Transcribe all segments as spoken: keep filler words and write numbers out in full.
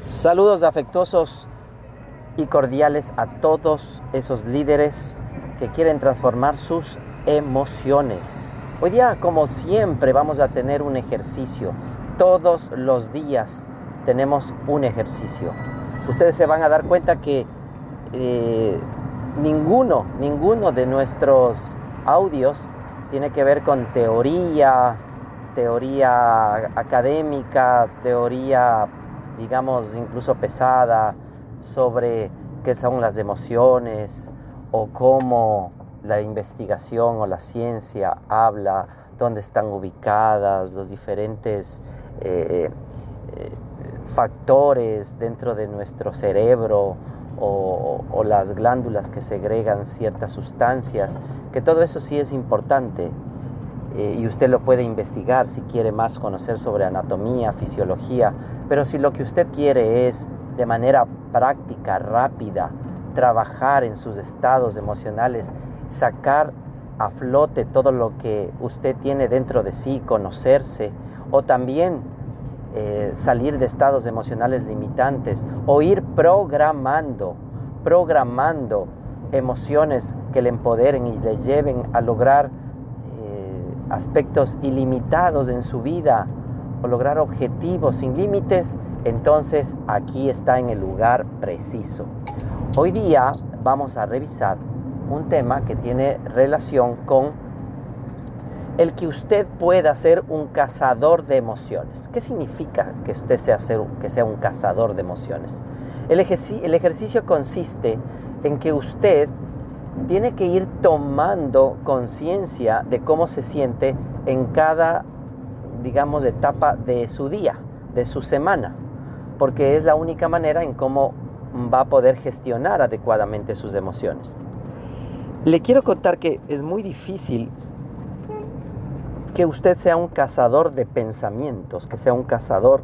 Saludos afectuosos y cordiales a todos esos líderes que quieren transformar sus emociones. Hoy día, como siempre, vamos a tener un ejercicio. Todos los días tenemos un ejercicio. Ustedes se van a dar cuenta que eh, ninguno, ninguno de nuestros audios tiene que ver con teoría, teoría académica, teoría, digamos, incluso pesada, sobre qué son las emociones o cómo la investigación o la ciencia habla, dónde están ubicadas los diferentes eh, eh, factores dentro de nuestro cerebro o, o las glándulas que segregan ciertas sustancias, que todo eso sí es importante. Eh, y usted lo puede investigar si quiere más conocer sobre anatomía, fisiología, pero si lo que usted quiere es de manera práctica, rápida, trabajar en sus estados emocionales, sacar a flote todo lo que usted tiene dentro de sí, conocerse, o también eh, salir de estados emocionales limitantes, o ir programando, programando emociones que le empoderen y le lleven a lograr aspectos ilimitados en su vida o lograr objetivos sin límites, entonces aquí está en el lugar preciso. Hoy día vamos a revisar un tema que tiene relación con el que usted pueda ser un cazador de emociones. ¿Qué significa que usted sea, ser, que sea un cazador de emociones? El, ejercicio, el ejercicio consiste en que usted tiene que ir tomando conciencia de cómo se siente en cada, digamos, etapa de su día, de su semana, porque es la única manera en cómo va a poder gestionar adecuadamente sus emociones. Le quiero contar que es muy difícil que usted sea un cazador de pensamientos, que sea un cazador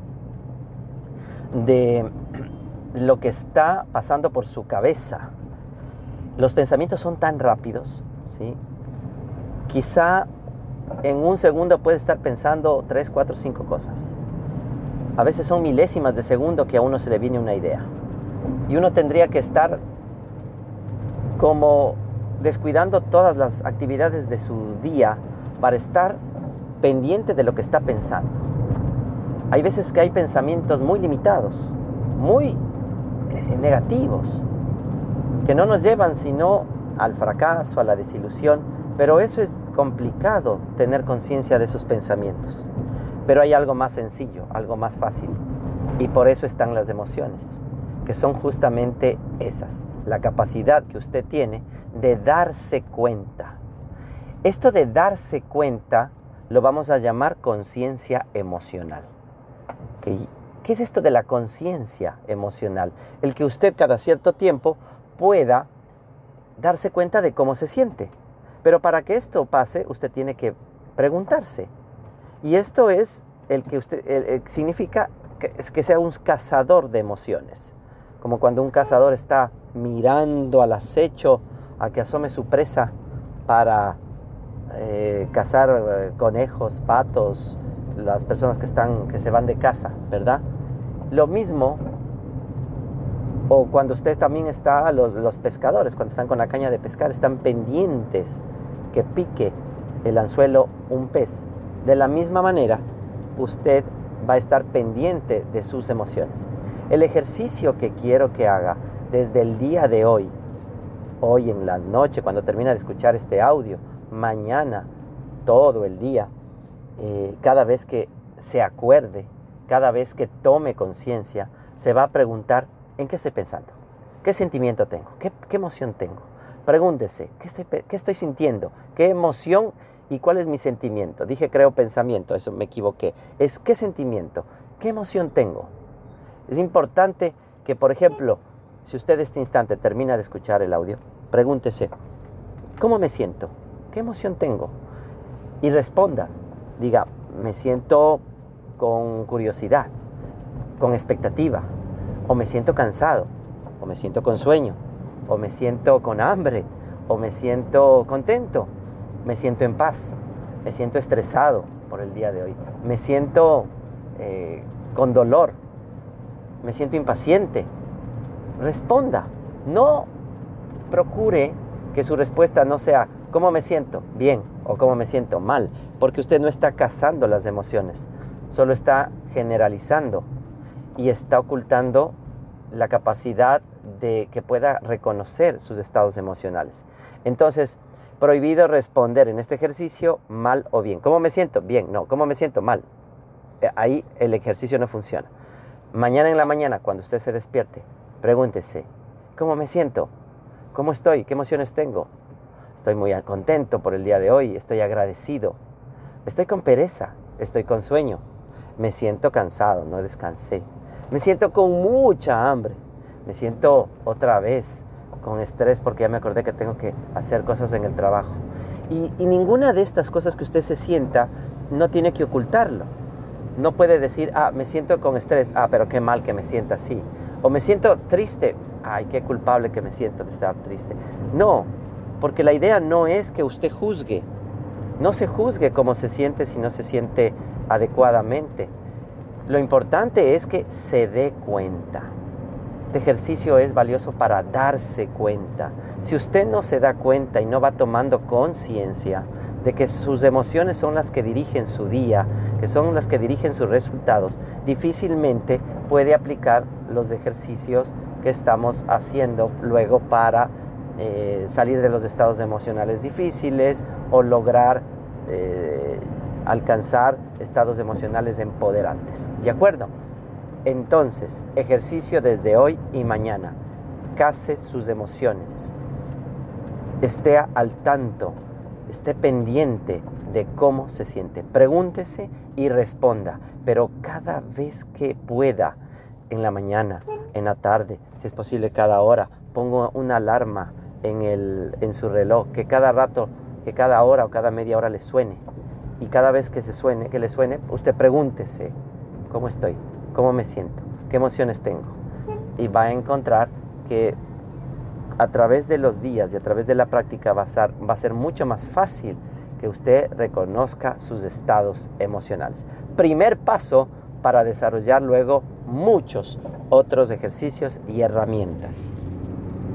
de lo que está pasando por su cabeza. Los pensamientos son tan rápidos, ¿sí? Quizá en un segundo puede estar pensando tres, cuatro, cinco cosas. A veces son milésimas de segundo que a uno se le viene una idea. Y uno tendría que estar como descuidando todas las actividades de su día para estar pendiente de lo que está pensando. Hay veces que hay pensamientos muy limitados, muy eh, negativos, que no nos llevan sino al fracaso, a la desilusión, pero eso es complicado, tener conciencia de esos pensamientos. Pero hay algo más sencillo, algo más fácil, y por eso están las emociones, que son justamente esas, la capacidad que usted tiene de darse cuenta. Esto de darse cuenta lo vamos a llamar conciencia emocional. ¿Qué, ¿Qué es esto de la conciencia emocional? El que usted cada cierto tiempo pueda darse cuenta de cómo se siente. Pero para que esto pase, usted tiene que preguntarse. Y esto es el que usted el, el, significa que, es que sea un cazador de emociones. Como cuando un cazador está mirando al acecho a que asome su presa para eh, cazar eh, conejos, patos, las personas que están que se van de caza, ¿verdad? Lo mismo. O cuando usted también está, los, los pescadores, cuando están con la caña de pescar, están pendientes que pique el anzuelo un pez. De la misma manera, usted va a estar pendiente de sus emociones. El ejercicio que quiero que haga desde el día de hoy, hoy en la noche, cuando termina de escuchar este audio, mañana, todo el día, eh, cada vez que se acuerde, cada vez que tome conciencia, se va a preguntar: ¿en qué estoy pensando? ¿Qué sentimiento tengo? ¿Qué, qué emoción tengo? Pregúntese, ¿qué estoy, ¿qué estoy sintiendo? ¿Qué emoción y cuál es mi sentimiento? Dije, creo, pensamiento, eso me equivoqué. Es ¿qué sentimiento? ¿Qué emoción tengo? Es importante que, por ejemplo, si usted este instante termina de escuchar el audio, pregúntese, ¿cómo me siento? ¿Qué emoción tengo? Y responda, diga, me siento con curiosidad, con expectativa, o me siento cansado, o me siento con sueño, o me siento con hambre, o me siento contento, me siento en paz, me siento estresado por el día de hoy, me siento eh, con dolor. me siento impaciente. Responda. No procure que su respuesta no sea ¿cómo me siento? Bien o ¿cómo me siento? Mal, porque usted no está cazando las emociones, solo está generalizando y está ocultando la capacidad de que pueda reconocer sus estados emocionales. Entonces, prohibido responder en este ejercicio mal o bien. ¿Cómo me siento? Bien. No, ¿cómo me siento? Mal. Ahí el ejercicio no funciona. Mañana en la mañana, cuando usted se despierte, pregúntese, ¿cómo me siento? ¿Cómo estoy? ¿Qué emociones tengo? Estoy muy contento por el día de hoy, estoy agradecido. Estoy con pereza, estoy con sueño. Me siento cansado, no descansé. Me siento con mucha hambre. Me siento otra vez con estrés porque ya me acordé que tengo que hacer cosas en el trabajo. Y, y ninguna de estas cosas que usted se sienta no tiene que ocultarlo. No puede decir, ah, me siento con estrés, ah, pero qué mal que me sienta así. O me siento triste, ay, qué culpable que me siento de estar triste. No, porque la idea no es que usted juzgue. No se juzgue cómo se siente si no se siente adecuadamente. Lo importante es que se dé cuenta. Este ejercicio es valioso para darse cuenta. Si usted no se da cuenta y no va tomando conciencia de que sus emociones son las que dirigen su día, que son las que dirigen sus resultados, difícilmente puede aplicar los ejercicios que estamos haciendo luego para eh, salir de los estados emocionales difíciles o lograr eh, alcanzar estados emocionales empoderantes. ¿De acuerdo? Entonces, ejercicio desde hoy y mañana. Case sus emociones. Esté al tanto, esté pendiente de cómo se siente. Pregúntese y responda, pero cada vez que pueda, en la mañana, en la tarde, si es posible cada hora, pongo una alarma en, el, en su reloj, que cada rato, que cada hora o cada media hora le suene. Y cada vez que se suene, que le suene, usted pregúntese, ¿cómo estoy? ¿Cómo me siento? ¿Qué emociones tengo? Y va a encontrar que a través de los días y a través de la práctica va a ser, va a ser mucho más fácil que usted reconozca sus estados emocionales. Primer paso para desarrollar luego muchos otros ejercicios y herramientas.